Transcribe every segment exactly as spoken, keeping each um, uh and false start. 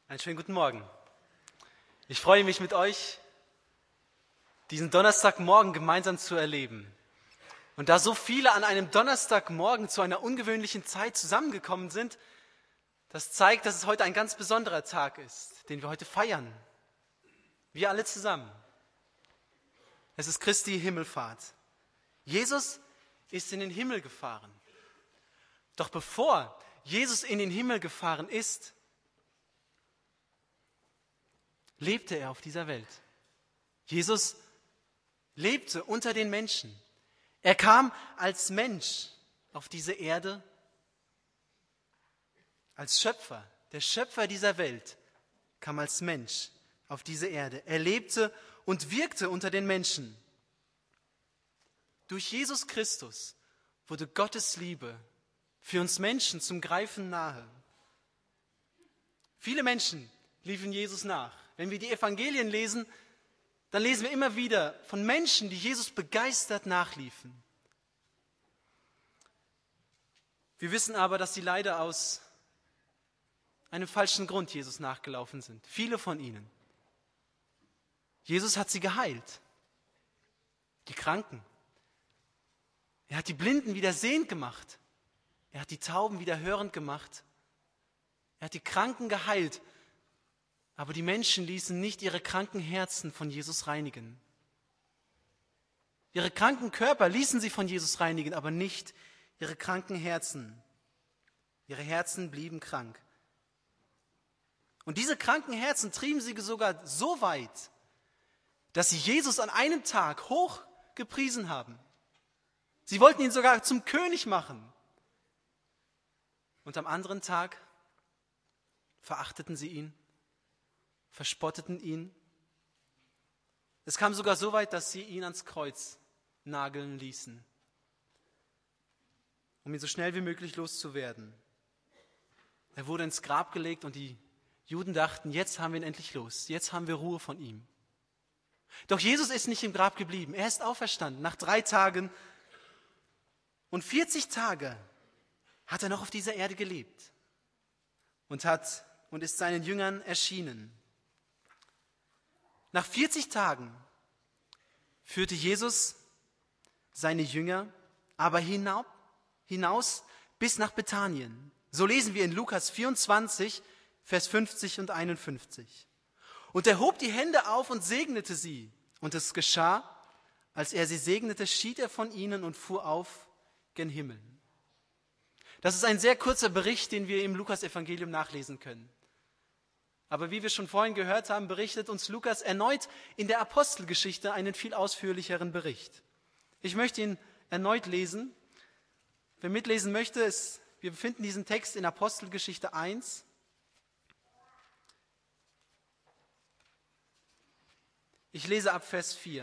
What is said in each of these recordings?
Einen schönen guten Morgen. Ich freue mich mit euch, diesen Donnerstagmorgen gemeinsam zu erleben. Und da so viele an einem Donnerstagmorgen zu einer ungewöhnlichen Zeit zusammengekommen sind, das zeigt, dass es heute ein ganz besonderer Tag ist, den wir heute feiern. Wir alle zusammen. Es ist Christi Himmelfahrt. Jesus ist in den Himmel gefahren. Doch bevor Jesus in den Himmel gefahren ist, lebte er auf dieser Welt. Jesus lebte unter den Menschen. Er kam als Mensch auf diese Erde, als Schöpfer. Der Schöpfer dieser Welt kam als Mensch auf diese Erde. Er lebte und wirkte unter den Menschen. Durch Jesus Christus wurde Gottes Liebe für uns Menschen zum Greifen nahe. Viele Menschen liefen Jesus nach. Wenn wir die Evangelien lesen, dann lesen wir immer wieder von Menschen, die Jesus begeistert nachliefen. Wir wissen aber, dass sie leider aus einem falschen Grund Jesus nachgelaufen sind. Viele von ihnen. Jesus hat sie geheilt. Die Kranken. Er hat die Blinden wieder sehend gemacht. Er hat die Tauben wieder hörend gemacht. Er hat die Kranken geheilt. Aber die Menschen ließen nicht ihre kranken Herzen von Jesus reinigen. Ihre kranken Körper ließen sie von Jesus reinigen, aber nicht ihre kranken Herzen. Ihre Herzen blieben krank. Und diese kranken Herzen trieben sie sogar so weit, dass sie Jesus an einem Tag hoch gepriesen haben. Sie wollten ihn sogar zum König machen. Und am anderen Tag verachteten sie ihn. Verspotteten ihn. Es kam sogar so weit, dass sie ihn ans Kreuz nageln ließen, um ihn so schnell wie möglich loszuwerden. Er wurde ins Grab gelegt und die Juden dachten, jetzt haben wir ihn endlich los, jetzt haben wir Ruhe von ihm. Doch Jesus ist nicht im Grab geblieben, er ist auferstanden nach drei Tagen und vierzig Tage hat er noch auf dieser Erde gelebt und, hat, und ist seinen Jüngern erschienen. Nach vierzig Tagen führte Jesus seine Jünger aber hinauf, hinaus bis nach Bethanien. So lesen wir in Lukas vierundzwanzig, Vers fünfzig und einundfünfzig. Und er hob die Hände auf und segnete sie. Und es geschah, als er sie segnete, schied er von ihnen und fuhr auf gen Himmel. Das ist ein sehr kurzer Bericht, den wir im Lukas-Evangelium nachlesen können. Aber wie wir schon vorhin gehört haben, berichtet uns Lukas erneut in der Apostelgeschichte einen viel ausführlicheren Bericht. Ich möchte ihn erneut lesen. Wer mitlesen möchte, ist, wir finden diesen Text in Apostelgeschichte eins. Ich lese ab Vers vier.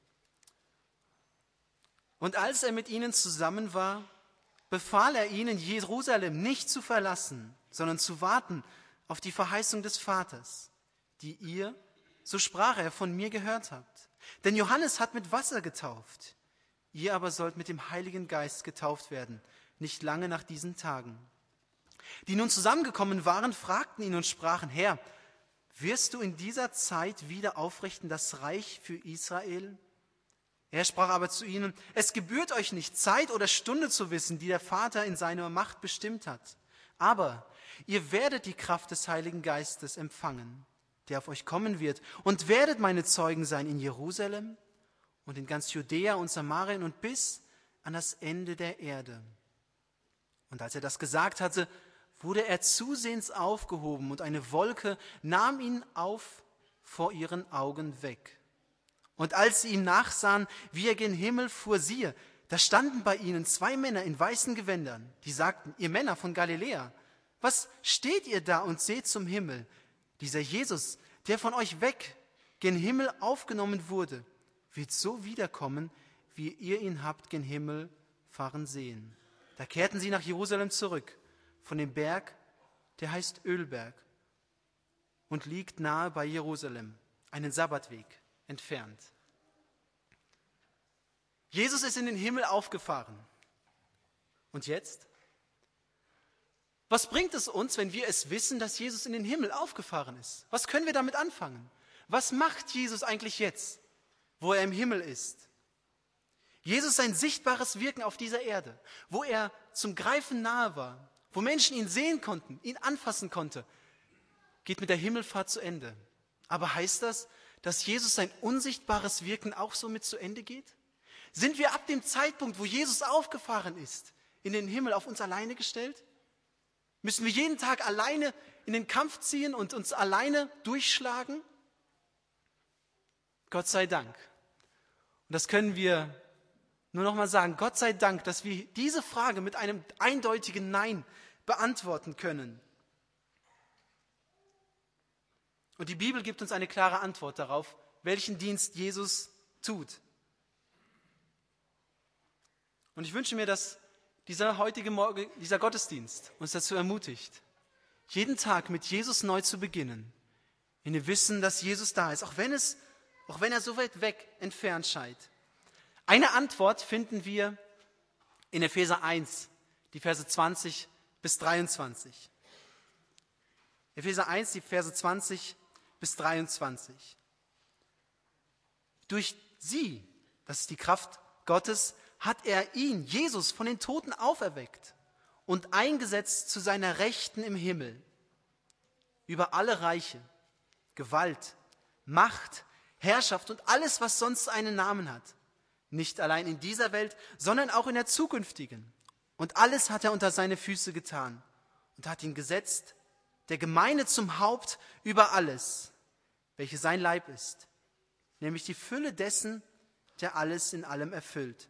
Und als er mit ihnen zusammen war, befahl er ihnen, Jerusalem nicht zu verlassen, sondern zu warten auf die Verheißung des Vaters, die ihr, so sprach er, von mir gehört habt. Denn Johannes hat mit Wasser getauft, ihr aber sollt mit dem Heiligen Geist getauft werden, nicht lange nach diesen Tagen. Die nun zusammengekommen waren, fragten ihn und sprachen, Herr, wirst du in dieser Zeit wieder aufrichten das Reich für Israel? Er sprach aber zu ihnen, es gebührt euch nicht, Zeit oder Stunde zu wissen, die der Vater in seiner Macht bestimmt hat. Aber ihr werdet die Kraft des Heiligen Geistes empfangen, der auf euch kommen wird, und werdet meine Zeugen sein in Jerusalem und in ganz Judäa und Samarien und bis an das Ende der Erde. Und als er das gesagt hatte, wurde er zusehends aufgehoben und eine Wolke nahm ihn auf vor ihren Augen weg. Und als sie ihm nachsahen, wie er gen Himmel fuhr, siehe, da standen bei ihnen zwei Männer in weißen Gewändern, die sagten, ihr Männer von Galiläa, was steht ihr da und seht zum Himmel? Dieser Jesus, der von euch weg gen Himmel aufgenommen wurde, wird so wiederkommen, wie ihr ihn habt gen Himmel fahren sehen. Da kehrten sie nach Jerusalem zurück, von dem Berg, der heißt Ölberg und liegt nahe bei Jerusalem, einen Sabbatweg entfernt. Jesus ist in den Himmel aufgefahren. Und jetzt? Was bringt es uns, wenn wir es wissen, dass Jesus in den Himmel aufgefahren ist? Was können wir damit anfangen? Was macht Jesus eigentlich jetzt, wo er im Himmel ist? Jesus sein sichtbares Wirken auf dieser Erde, wo er zum Greifen nahe war, wo Menschen ihn sehen konnten, ihn anfassen konnten, geht mit der Himmelfahrt zu Ende. Aber heißt das, dass Jesus sein unsichtbares Wirken auch somit zu Ende geht? Sind wir ab dem Zeitpunkt, wo Jesus aufgefahren ist, in den Himmel auf uns alleine gestellt? Müssen wir jeden Tag alleine in den Kampf ziehen und uns alleine durchschlagen? Gott sei Dank. Und das können wir nur noch mal sagen. Gott sei Dank, dass wir diese Frage mit einem eindeutigen Nein beantworten können. Und die Bibel gibt uns eine klare Antwort darauf, welchen Dienst Jesus tut. Und ich wünsche mir, dass dieser heutige Morgen, dieser Gottesdienst uns dazu ermutigt, jeden Tag mit Jesus neu zu beginnen, in dem Wissen, dass Jesus da ist, auch wenn es, auch wenn er so weit weg entfernt scheint. Eine Antwort finden wir in Epheser eins, die Verse zwanzig bis dreiundzwanzig. Epheser eins, die Verse zwanzig bis dreiundzwanzig. Durch sie, das ist die Kraft Gottes, hat er ihn, Jesus, von den Toten auferweckt und eingesetzt zu seiner Rechten im Himmel, über alle Reiche, Gewalt, Macht, Herrschaft und alles, was sonst einen Namen hat. Nicht allein in dieser Welt, sondern auch in der zukünftigen. Und alles hat er unter seine Füße getan und hat ihn gesetzt, der Gemeinde zum Haupt über alles, welche sein Leib ist, nämlich die Fülle dessen, der alles in allem erfüllt.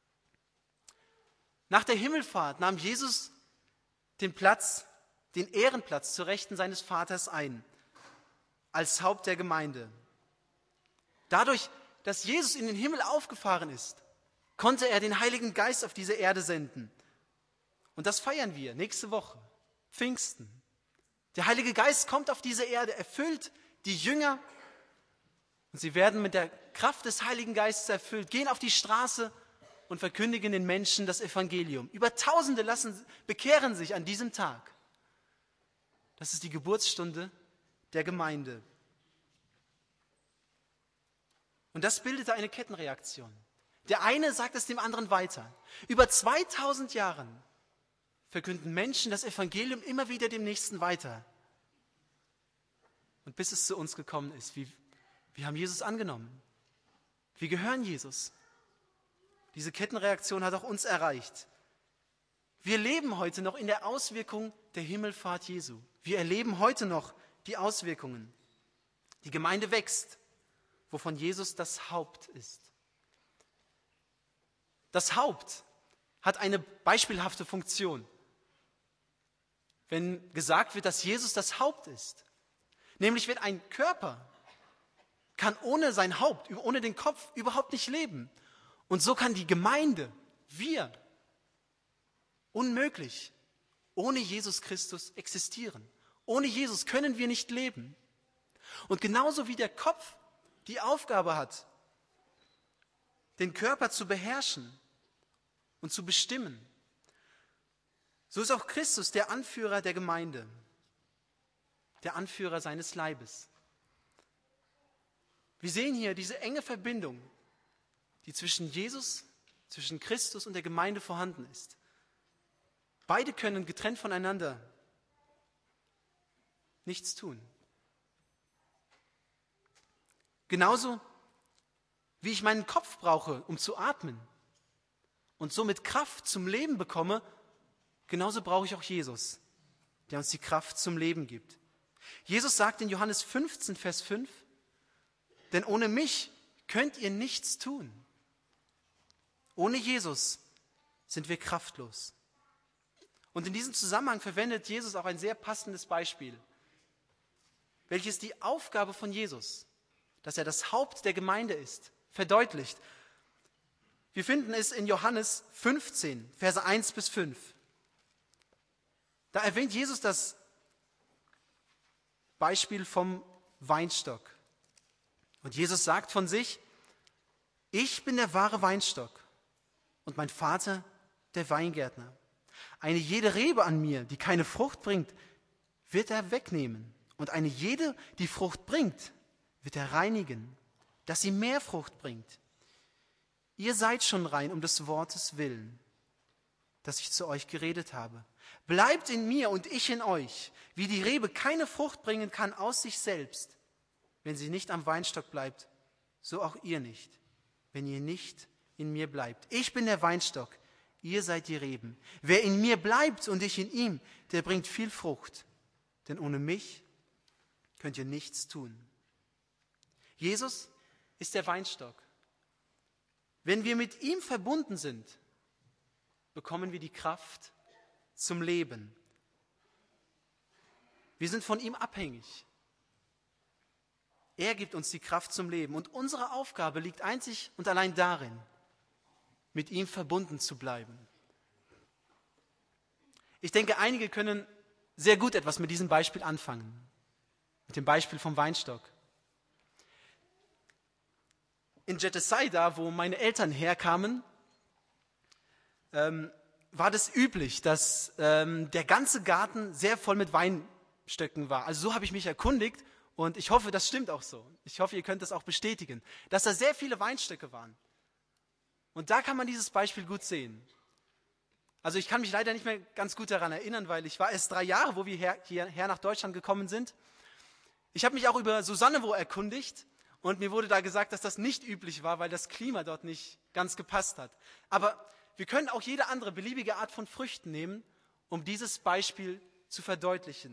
Nach der Himmelfahrt nahm Jesus den Platz, den Ehrenplatz zur Rechten seines Vaters ein, als Haupt der Gemeinde. Dadurch, dass Jesus in den Himmel aufgefahren ist, konnte er den Heiligen Geist auf diese Erde senden. Und das feiern wir nächste Woche, Pfingsten. Der Heilige Geist kommt auf diese Erde, erfüllt die Jünger und sie werden mit der Kraft des Heiligen Geistes erfüllt, gehen auf die Straße und verkündigen den Menschen das Evangelium. Über Tausende lassen, bekehren sich an diesem Tag. Das ist die Geburtsstunde der Gemeinde. Und das bildete eine Kettenreaktion. Der eine sagt es dem anderen weiter. Über zweitausend Jahren verkünden Menschen das Evangelium immer wieder dem Nächsten weiter. Und bis es zu uns gekommen ist, wir, wir haben Jesus angenommen. Wir gehören Jesus. Diese Kettenreaktion hat auch uns erreicht. Wir leben heute noch in der Auswirkung der Himmelfahrt Jesu. Wir erleben heute noch die Auswirkungen. Die Gemeinde wächst, wovon Jesus das Haupt ist. Das Haupt hat eine beispielhafte Funktion. Wenn gesagt wird, dass Jesus das Haupt ist, nämlich wenn ein Körper kann ohne sein Haupt, ohne den Kopf überhaupt nicht leben. Und so kann die Gemeinde, wir, unmöglich ohne Jesus Christus existieren. Ohne Jesus können wir nicht leben. Und genauso wie der Kopf die Aufgabe hat, den Körper zu beherrschen und zu bestimmen, so ist auch Christus der Anführer der Gemeinde, der Anführer seines Leibes. Wir sehen hier diese enge Verbindung, die zwischen Jesus, zwischen Christus und der Gemeinde vorhanden ist. Beide können getrennt voneinander nichts tun. Genauso wie ich meinen Kopf brauche, um zu atmen und somit Kraft zum Leben bekomme, genauso brauche ich auch Jesus, der uns die Kraft zum Leben gibt. Jesus sagt in Johannes fünfzehn, Vers fünf, denn ohne mich könnt ihr nichts tun. Ohne Jesus sind wir kraftlos. Und in diesem Zusammenhang verwendet Jesus auch ein sehr passendes Beispiel, welches die Aufgabe von Jesus, dass er das Haupt der Gemeinde ist, verdeutlicht. Wir finden es in Johannes fünfzehn, Verse eins bis fünf. Da erwähnt Jesus das Beispiel vom Weinstock. Und Jesus sagt von sich, ich bin der wahre Weinstock und mein Vater der Weingärtner. Eine jede Rebe an mir, die keine Frucht bringt, wird er wegnehmen. Und eine jede, die Frucht bringt, wird er reinigen, dass sie mehr Frucht bringt. Ihr seid schon rein um des Wortes willen, das ich zu euch geredet habe. Bleibt in mir und ich in euch, wie die Rebe keine Frucht bringen kann aus sich selbst, wenn sie nicht am Weinstock bleibt, so auch ihr nicht, wenn ihr nicht in mir bleibt. Ich bin der Weinstock, ihr seid die Reben. Wer in mir bleibt und ich in ihm, der bringt viel Frucht, denn ohne mich könnt ihr nichts tun. Jesus ist der Weinstock. Wenn wir mit ihm verbunden sind, bekommen wir die Kraft zum Leben. Wir sind von ihm abhängig. Er gibt uns die Kraft zum Leben und unsere Aufgabe liegt einzig und allein darin, mit ihm verbunden zu bleiben. Ich denke, einige können sehr gut etwas mit diesem Beispiel anfangen, mit dem Beispiel vom Weinstock. In Jetesaida, wo meine Eltern herkamen, ähm, war das üblich, dass ähm, der ganze Garten sehr voll mit Weinstöcken war. Also so habe ich mich erkundigt und ich hoffe, das stimmt auch so. Ich hoffe, ihr könnt das auch bestätigen, dass da sehr viele Weinstöcke waren. Und da kann man dieses Beispiel gut sehen. Also ich kann mich leider nicht mehr ganz gut daran erinnern, weil ich war erst drei Jahre, wo wir her, hierher nach Deutschland gekommen sind. Ich habe mich auch über Susannewo erkundigt und mir wurde da gesagt, dass das nicht üblich war, weil das Klima dort nicht ganz gepasst hat. Aber wir können auch jede andere beliebige Art von Früchten nehmen, um dieses Beispiel zu verdeutlichen.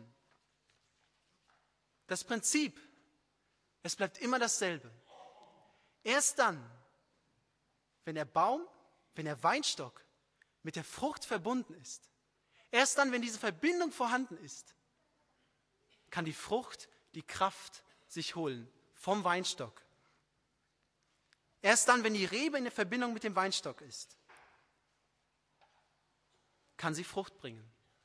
Das Prinzip, es bleibt immer dasselbe. Erst dann, wenn der Baum, wenn der Weinstock mit der Frucht verbunden ist, erst dann, wenn diese Verbindung vorhanden ist, kann die Frucht die Kraft sich holen vom Weinstock. Erst dann, wenn die Rebe in der Verbindung mit dem Weinstock ist, kann sie Frucht bringen.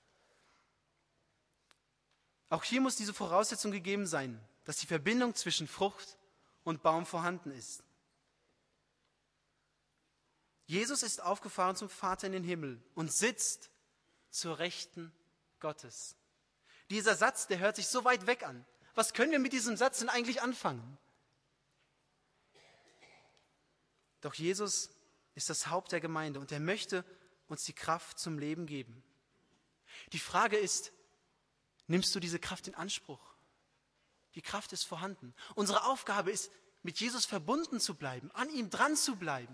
Auch hier muss diese Voraussetzung gegeben sein, dass die Verbindung zwischen Frucht und Baum vorhanden ist. Jesus ist aufgefahren zum Vater in den Himmel und sitzt zur Rechten Gottes. Dieser Satz, der hört sich so weit weg an. Was können wir mit diesem Satz denn eigentlich anfangen? Doch Jesus ist das Haupt der Gemeinde und er möchte uns die Kraft zum Leben geben. Die Frage ist, nimmst du diese Kraft in Anspruch? Die Kraft ist vorhanden. Unsere Aufgabe ist, mit Jesus verbunden zu bleiben, an ihm dran zu bleiben.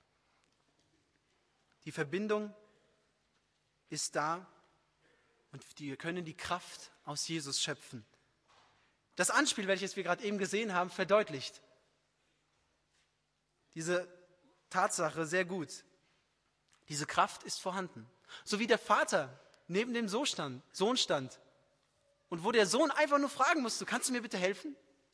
Die Verbindung ist da und wir können die Kraft aus Jesus schöpfen. Das Anspiel, welches wir gerade eben gesehen haben, verdeutlicht diese Tatsache sehr gut. Diese Kraft ist vorhanden. So wie der Vater neben dem Sohn stand, Sohn stand und wo der Sohn einfach nur fragen musste, kannst du mir bitte helfen?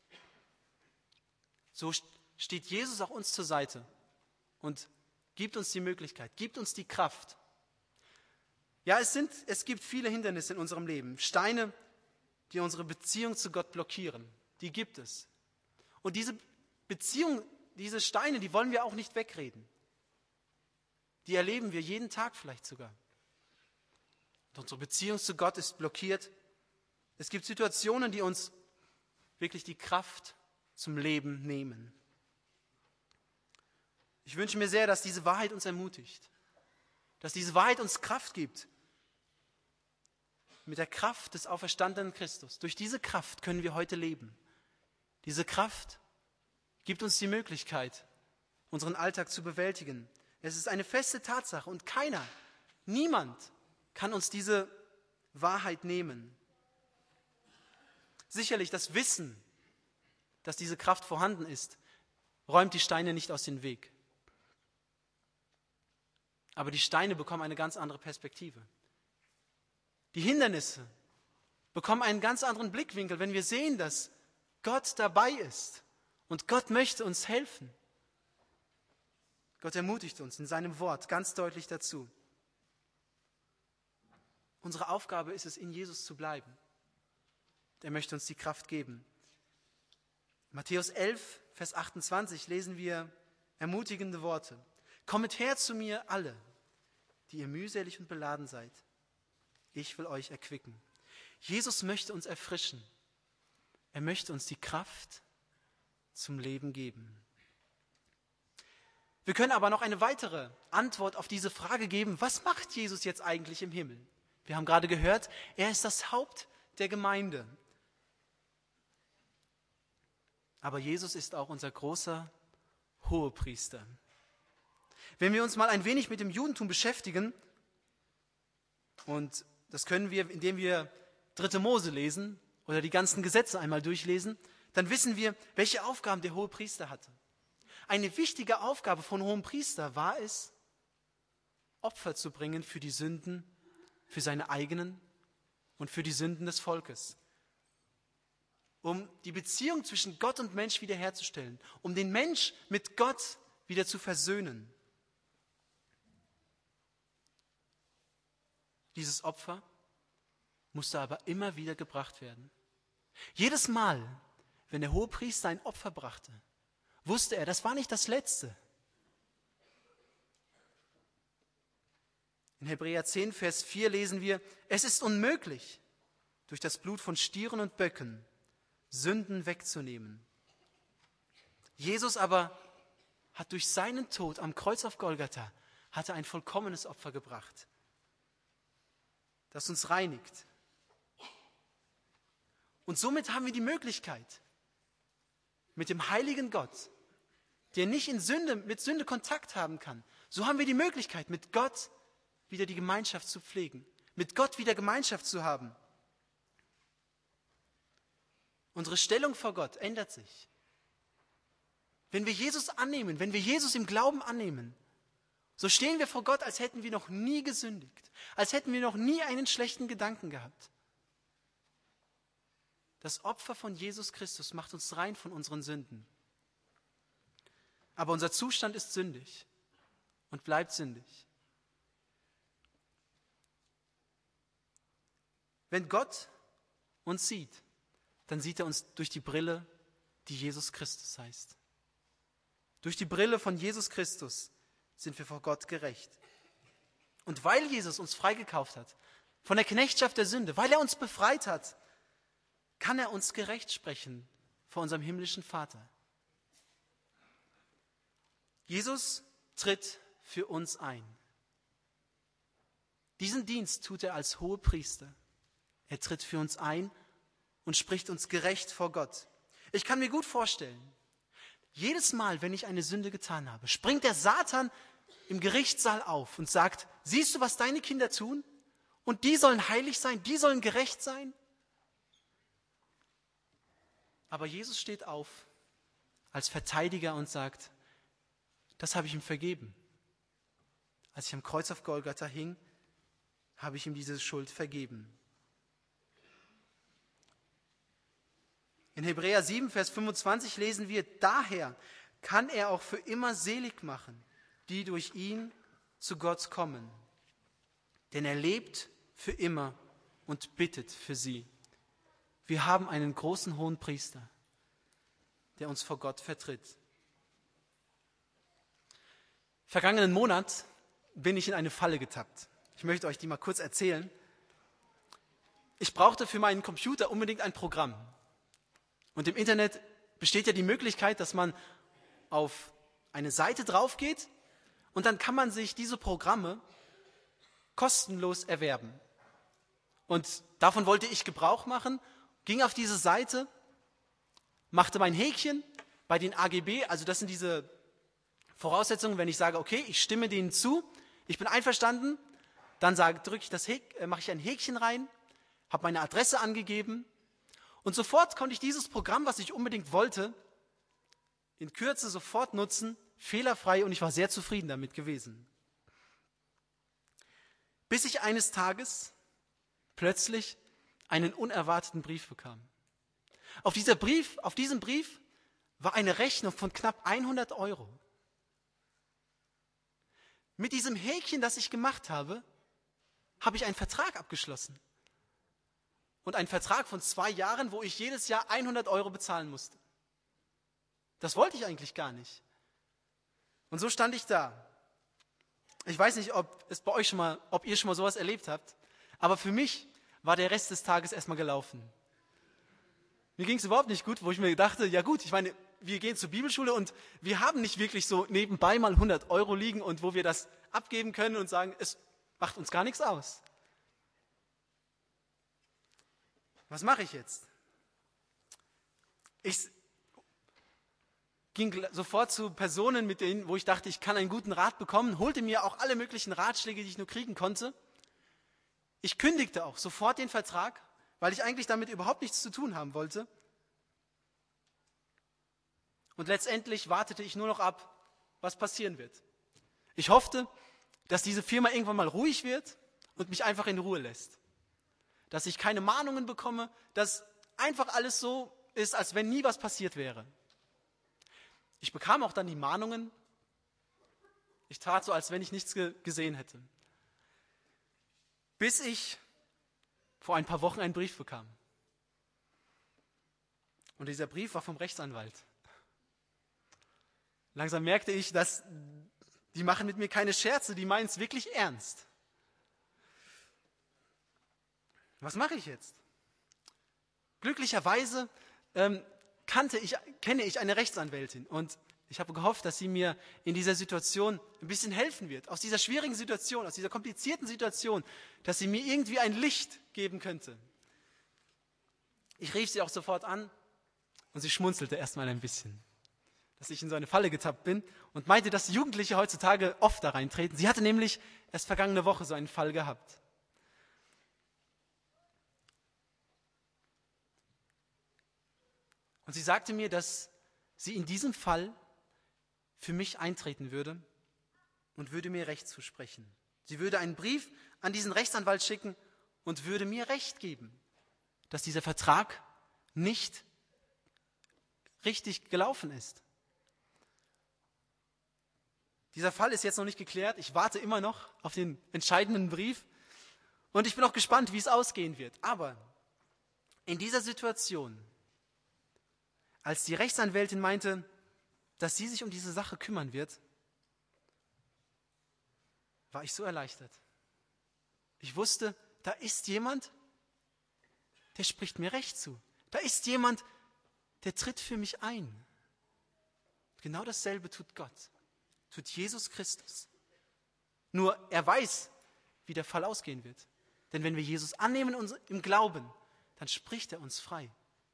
So steht Jesus auch uns zur Seite und gibt uns die Möglichkeit, gibt uns die Kraft. Ja, es, sind, es gibt viele Hindernisse in unserem Leben, Steine, die unsere Beziehung zu Gott blockieren. Die gibt es. Und diese Beziehung, diese Steine, die wollen wir auch nicht wegreden. Die erleben wir jeden Tag vielleicht sogar. Und unsere Beziehung zu Gott ist blockiert. Es gibt Situationen, die uns wirklich die Kraft zum Leben nehmen. Ich wünsche mir sehr, dass diese Wahrheit uns ermutigt, dass diese Wahrheit uns Kraft gibt. Mit der Kraft des auferstandenen Christus. Durch diese Kraft können wir heute leben. Diese Kraft gibt uns die Möglichkeit, unseren Alltag zu bewältigen. Es ist eine feste Tatsache und keiner, niemand kann uns diese Wahrheit nehmen. Sicherlich das Wissen, dass diese Kraft vorhanden ist, räumt die Steine nicht aus dem Weg. Aber die Steine bekommen eine ganz andere Perspektive. Die Hindernisse bekommen einen ganz anderen Blickwinkel, wenn wir sehen, dass Gott dabei ist und Gott möchte uns helfen. Gott ermutigt uns in seinem Wort ganz deutlich dazu. Unsere Aufgabe ist es, in Jesus zu bleiben. Er möchte uns die Kraft geben. In Matthäus elf, Vers achtundzwanzig lesen wir ermutigende Worte. Kommet her zu mir alle, die ihr mühselig und beladen seid. Ich will euch erquicken. Jesus möchte uns erfrischen. Er möchte uns die Kraft zum Leben geben. Wir können aber noch eine weitere Antwort auf diese Frage geben, was macht Jesus jetzt eigentlich im Himmel? Wir haben gerade gehört, er ist das Haupt der Gemeinde. Aber Jesus ist auch unser großer Hohepriester. Wenn wir uns mal ein wenig mit dem Judentum beschäftigen, und das können wir, indem wir dritte Mose lesen oder die ganzen Gesetze einmal durchlesen, dann wissen wir, welche Aufgaben der Hohepriester hatte. Eine wichtige Aufgabe von Hohenpriester war es, Opfer zu bringen für die Sünden, für seine eigenen und für die Sünden des Volkes. Um die Beziehung zwischen Gott und Mensch wiederherzustellen, um den Mensch mit Gott wieder zu versöhnen. Dieses Opfer musste aber immer wieder gebracht werden. Jedes Mal, wenn der Hohepriester ein Opfer brachte, wusste er, das war nicht das Letzte. In Hebräer zehn, Vers vier lesen wir, es ist unmöglich, durch das Blut von Stieren und Böcken Sünden wegzunehmen. Jesus aber hat durch seinen Tod am Kreuz auf Golgatha hatte ein vollkommenes Opfer gebracht, das uns reinigt. Und somit haben wir die Möglichkeit, mit dem heiligen Gott, der nicht in Sünde, mit Sünde Kontakt haben kann, so haben wir die Möglichkeit, mit Gott wieder die Gemeinschaft zu pflegen, mit Gott wieder Gemeinschaft zu haben. Unsere Stellung vor Gott ändert sich. Wenn wir Jesus annehmen, wenn wir Jesus im Glauben annehmen, so stehen wir vor Gott, als hätten wir noch nie gesündigt, als hätten wir noch nie einen schlechten Gedanken gehabt. Das Opfer von Jesus Christus macht uns rein von unseren Sünden. Aber unser Zustand ist sündig und bleibt sündig. Wenn Gott uns sieht, dann sieht er uns durch die Brille, die Jesus Christus heißt. Durch die Brille von Jesus Christus sind wir vor Gott gerecht. Und weil Jesus uns freigekauft hat von der Knechtschaft der Sünde, weil er uns befreit hat, kann er uns gerecht sprechen vor unserem himmlischen Vater. Jesus tritt für uns ein. Diesen Dienst tut er als Hohepriester. Er tritt für uns ein und spricht uns gerecht vor Gott. Ich kann mir gut vorstellen, jedes Mal, wenn ich eine Sünde getan habe, springt der Satan im Gerichtssaal auf und sagt, siehst du, was deine Kinder tun? Und die sollen heilig sein, die sollen gerecht sein? Aber Jesus steht auf als Verteidiger und sagt, das habe ich ihm vergeben. Als ich am Kreuz auf Golgatha hing, habe ich ihm diese Schuld vergeben. In Hebräer sieben, Vers fünfundzwanzig lesen wir, daher kann er auch für immer selig machen, die durch ihn zu Gott kommen. Denn er lebt für immer und bittet für sie. Wir haben einen großen Hohenpriester, der uns vor Gott vertritt. Vergangenen Monat bin ich in eine Falle getappt. Ich möchte euch die mal kurz erzählen. Ich brauchte für meinen Computer unbedingt ein Programm. Und im Internet besteht ja die Möglichkeit, dass man auf eine Seite drauf geht und dann kann man sich diese Programme kostenlos erwerben. Und davon wollte ich Gebrauch machen, ging auf diese Seite, machte mein Häkchen bei den A G B, also das sind diese Voraussetzungen, wenn ich sage, okay, ich stimme denen zu, ich bin einverstanden, dann sage, drücke ich das Häk, äh, mache ich ein Häkchen rein, habe meine Adresse angegeben und sofort konnte ich dieses Programm, was ich unbedingt wollte, in Kürze sofort nutzen, fehlerfrei, und ich war sehr zufrieden damit gewesen. Bis ich eines Tages plötzlich einen unerwarteten Brief bekam. Auf dieser Brief, auf diesem Brief war eine Rechnung von knapp hundert Euro. Mit diesem Häkchen, das ich gemacht habe, habe ich einen Vertrag abgeschlossen. Und einen Vertrag von zwei Jahren, wo ich jedes Jahr hundert Euro bezahlen musste. Das wollte ich eigentlich gar nicht. Und so stand ich da. Ich weiß nicht, ob es bei euch schon mal, ob ihr schon mal sowas erlebt habt, aber für mich war der Rest des Tages erstmal gelaufen. Mir ging es überhaupt nicht gut, wo ich mir dachte, ja gut, ich meine, wir gehen zur Bibelschule und wir haben nicht wirklich so nebenbei mal hundert Euro liegen und wo wir das abgeben können und sagen, es macht uns gar nichts aus. Was mache ich jetzt? Ich ging sofort zu Personen, mit denen, wo ich dachte, ich kann einen guten Rat bekommen, holte mir auch alle möglichen Ratschläge, die ich nur kriegen konnte. Ich kündigte auch sofort den Vertrag, weil ich eigentlich damit überhaupt nichts zu tun haben wollte. Und letztendlich wartete ich nur noch ab, was passieren wird. Ich hoffte, dass diese Firma irgendwann mal ruhig wird und mich einfach in Ruhe lässt. Dass ich keine Mahnungen bekomme, dass einfach alles so ist, als wenn nie was passiert wäre. Ich bekam auch dann die Mahnungen. Ich tat so, als wenn ich nichts ge- gesehen hätte. Bis ich vor ein paar Wochen einen Brief bekam. Und dieser Brief war vom Rechtsanwalt. Langsam merkte ich, dass die machen mit mir keine Scherze, die meinen es wirklich ernst. Was mache ich jetzt? Glücklicherweise ähm, kannte ich, kenne ich eine Rechtsanwältin und ich habe gehofft, dass sie mir in dieser Situation ein bisschen helfen wird, aus dieser schwierigen Situation, aus dieser komplizierten Situation, dass sie mir irgendwie ein Licht geben könnte. Ich rief sie auch sofort an und sie schmunzelte erstmal ein bisschen, dass ich in so eine Falle getappt bin und meinte, dass Jugendliche heutzutage oft da reintreten. Sie hatte nämlich erst vergangene Woche so einen Fall gehabt. Und sie sagte mir, dass sie in diesem Fall für mich eintreten würde und würde mir Recht zusprechen. Sie würde einen Brief an diesen Rechtsanwalt schicken und würde mir Recht geben, dass dieser Vertrag nicht richtig gelaufen ist. Dieser Fall ist jetzt noch nicht geklärt. Ich warte immer noch auf den entscheidenden Brief und ich bin auch gespannt, wie es ausgehen wird. Aber in dieser Situation, als die Rechtsanwältin meinte, dass sie sich um diese Sache kümmern wird, war ich so erleichtert. Ich wusste, da ist jemand, der spricht mir Recht zu. Da ist jemand, der tritt für mich ein. Genau dasselbe tut Gott, tut Jesus Christus. Nur er weiß, wie der Fall ausgehen wird. Denn wenn wir Jesus annehmen und im Glauben, dann spricht er uns frei.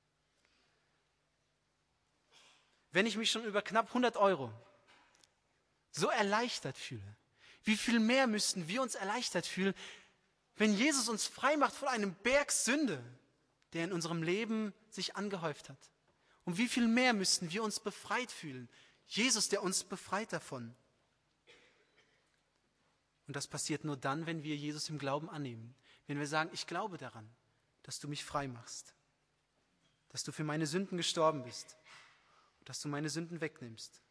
Wenn ich mich schon über knapp hundert Euro so erleichtert fühle, wie viel mehr müssten wir uns erleichtert fühlen, wenn Jesus uns frei macht von einem Berg Sünde, der in unserem Leben sich angehäuft hat. Und wie viel mehr müssten wir uns befreit fühlen, Jesus, der uns befreit davon. Und das passiert nur dann, wenn wir Jesus im Glauben annehmen. Wenn wir sagen, ich glaube daran, dass du mich frei machst, dass du für meine Sünden gestorben bist, dass du meine Sünden wegnimmst.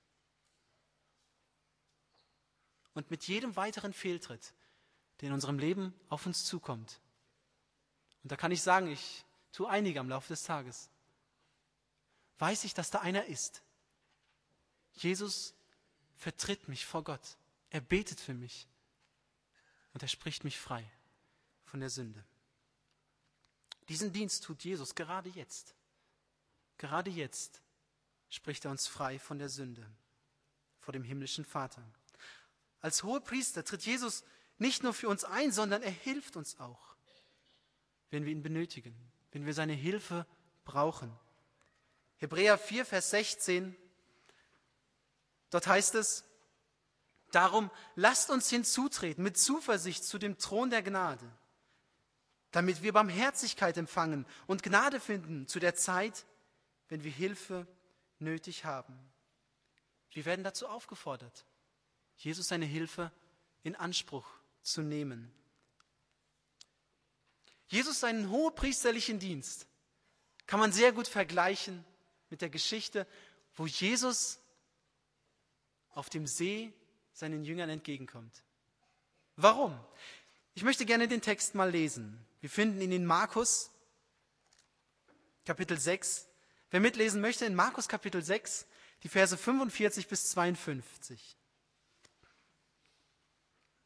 Und mit jedem weiteren Fehltritt, der in unserem Leben auf uns zukommt, und da kann ich sagen, ich tue einige am Laufe des Tages, weiß ich, dass da einer ist. Jesus vertritt mich vor Gott. Er betet für mich und er spricht mich frei von der Sünde. Diesen Dienst tut Jesus gerade jetzt. Gerade jetzt spricht er uns frei von der Sünde, vor dem himmlischen Vater. Als Hohepriester tritt Jesus nicht nur für uns ein, sondern er hilft uns auch, wenn wir ihn benötigen, wenn wir seine Hilfe brauchen. Hebräer vier, Vers sechzehn, dort heißt es, darum lasst uns hinzutreten mit Zuversicht zu dem Thron der Gnade, damit wir Barmherzigkeit empfangen und Gnade finden zu der Zeit, wenn wir Hilfe nötig haben. Wir werden dazu aufgefordert, Jesus seine Hilfe in Anspruch zu nehmen. Jesus seinen hohepriesterlichen Dienst kann man sehr gut vergleichen mit der Geschichte, wo Jesus auf dem See seinen Jüngern entgegenkommt. Warum? Ich möchte gerne den Text mal lesen. Wir finden ihn in Markus Kapitel sechs. Wer mitlesen möchte, in Markus Kapitel sechs, die Verse fünfundvierzig bis zweiundfünfzig.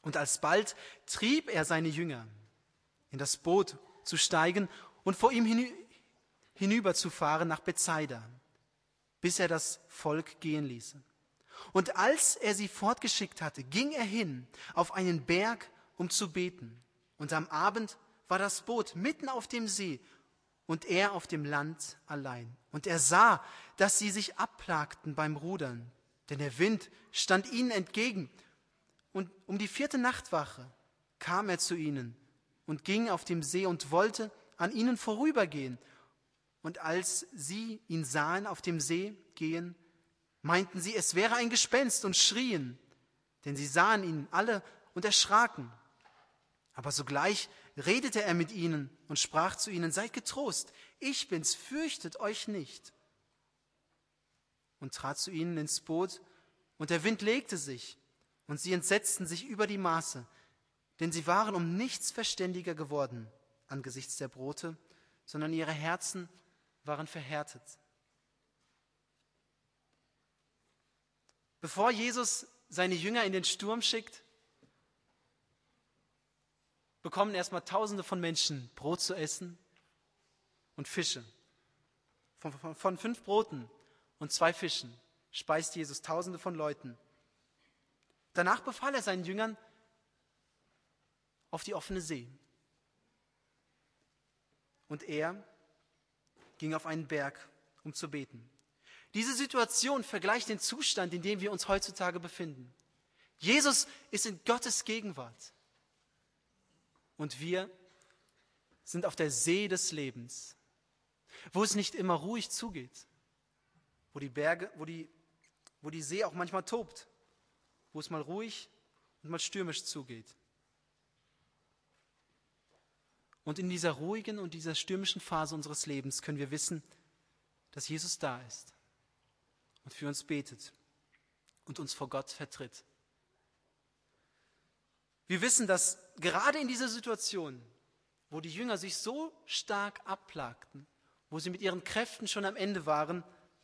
Und alsbald trieb er seine Jünger, in das Boot zu steigen und vor ihm hinü- hinüberzufahren nach Bethsaida, bis er das Volk gehen ließe. Und als er sie fortgeschickt hatte, ging er hin auf einen Berg, um zu beten. Und am Abend war das Boot mitten auf dem See und er auf dem Land allein. Und er sah, dass sie sich abplagten beim Rudern, denn der Wind stand ihnen entgegen. Und um die vierte Nachtwache kam er zu ihnen und ging auf dem See und wollte an ihnen vorübergehen. Und als sie ihn sahen auf dem See gehen, meinten sie, es wäre ein Gespenst und schrien, denn sie sahen ihn alle und erschraken. Aber sogleich redete er mit ihnen und sprach zu ihnen, seid getrost, ich bin's, fürchtet euch nicht. Und trat zu ihnen ins Boot, und der Wind legte sich, und sie entsetzten sich über die Maße, denn sie waren um nichts verständiger geworden angesichts der Brote, sondern ihre Herzen waren verhärtet. Bevor Jesus seine Jünger in den Sturm schickt, bekommen erstmal Tausende von Menschen Brot zu essen und Fische. Von, von, von fünf Broten und zwei Fischen speist Jesus Tausende von Leuten. Danach befahl er seinen Jüngern auf die offene See. Und er ging auf einen Berg, um zu beten. Diese Situation vergleicht den Zustand, in dem wir uns heutzutage befinden. Jesus ist in Gottes Gegenwart. Und wir sind auf der See des Lebens, wo es nicht immer ruhig zugeht, wo die Berge, wo die, wo die See auch manchmal tobt, wo es mal ruhig und mal stürmisch zugeht. Und in dieser ruhigen und dieser stürmischen Phase unseres Lebens können wir wissen, dass Jesus da ist und für uns betet und uns vor Gott vertritt. Wir wissen, dass gerade in dieser Situation, wo die Jünger sich so stark abplagten, wo sie mit ihren Kräften schon am Ende waren,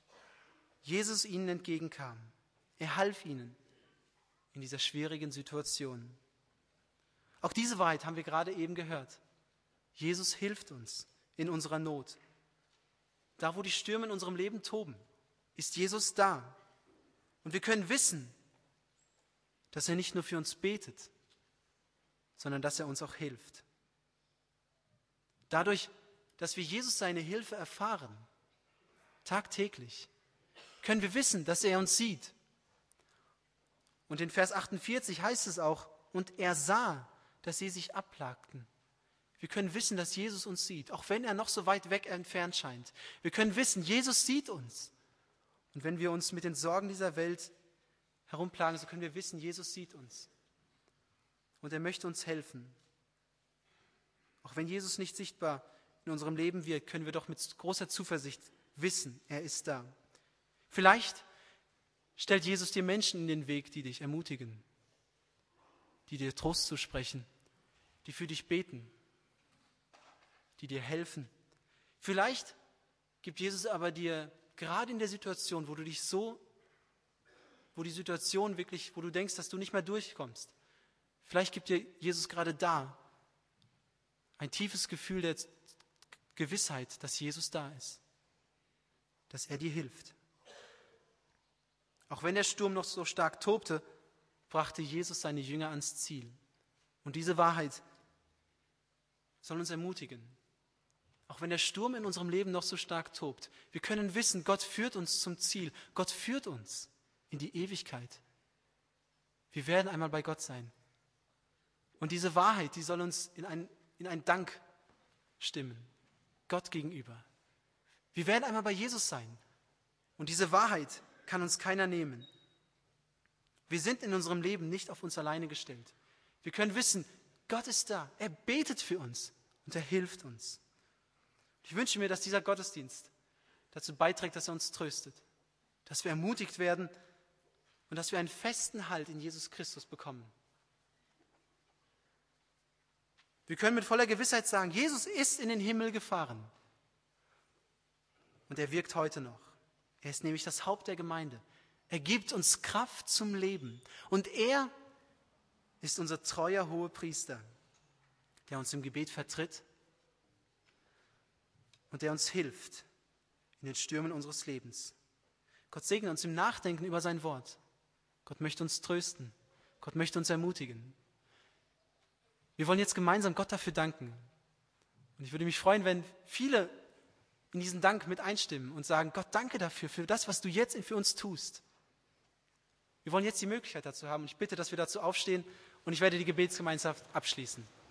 Jesus ihnen entgegenkam. Er half ihnen in dieser schwierigen Situation. Auch diese Wahrheit haben wir gerade eben gehört. Jesus hilft uns in unserer Not. Da, wo die Stürme in unserem Leben toben, ist Jesus da. Und wir können wissen, dass er nicht nur für uns betet, sondern dass er uns auch hilft. Dadurch, dass wir Jesus seine Hilfe erfahren, tagtäglich, können wir wissen, dass er uns sieht. Und in Vers achtundvierzig heißt es auch, und er sah, dass sie sich abplagten. Wir können wissen, dass Jesus uns sieht, auch wenn er noch so weit weg entfernt scheint. Wir können wissen, Jesus sieht uns. Und wenn wir uns mit den Sorgen dieser Welt herumplagen, so können wir wissen, Jesus sieht uns. Und er möchte uns helfen. Auch wenn Jesus nicht sichtbar in unserem Leben wirkt, können wir doch mit großer Zuversicht wissen, er ist da. Vielleicht stellt Jesus dir Menschen in den Weg, die dich ermutigen, die dir Trost zusprechen, die für dich beten, die dir helfen. Vielleicht gibt Jesus aber dir gerade in der Situation, wo du dich so, wo die Situation wirklich, wo du denkst, dass du nicht mehr durchkommst, vielleicht gibt dir Jesus gerade da ein tiefes Gefühl der Gewissheit, dass Jesus da ist, dass er dir hilft. Auch wenn der Sturm noch so stark tobte, brachte Jesus seine Jünger ans Ziel. Und diese Wahrheit soll uns ermutigen. Auch wenn der Sturm in unserem Leben noch so stark tobt, wir können wissen, Gott führt uns zum Ziel. Gott führt uns in die Ewigkeit. Wir werden einmal bei Gott sein. Und diese Wahrheit, die soll uns in ein, in einen Dank stimmen, Gott gegenüber. Wir werden einmal bei Jesus sein. Und diese Wahrheit kann uns keiner nehmen. Wir sind in unserem Leben nicht auf uns alleine gestellt. Wir können wissen, Gott ist da. Er betet für uns und er hilft uns. Ich wünsche mir, dass dieser Gottesdienst dazu beiträgt, dass er uns tröstet, dass wir ermutigt werden und dass wir einen festen Halt in Jesus Christus bekommen. Wir können mit voller Gewissheit sagen, Jesus ist in den Himmel gefahren und er wirkt heute noch. Er ist nämlich das Haupt der Gemeinde. Er gibt uns Kraft zum Leben und er ist unser treuer Hohepriester, der uns im Gebet vertritt und der uns hilft in den Stürmen unseres Lebens. Gott segne uns im Nachdenken über sein Wort. Gott möchte uns trösten. Gott möchte uns ermutigen. Wir wollen jetzt gemeinsam Gott dafür danken. Und ich würde mich freuen, wenn viele in diesen Dank mit einstimmen und sagen, Gott, danke dafür, für das, was du jetzt für uns tust. Wir wollen jetzt die Möglichkeit dazu haben und ich bitte, dass wir dazu aufstehen und ich werde die Gebetsgemeinschaft abschließen.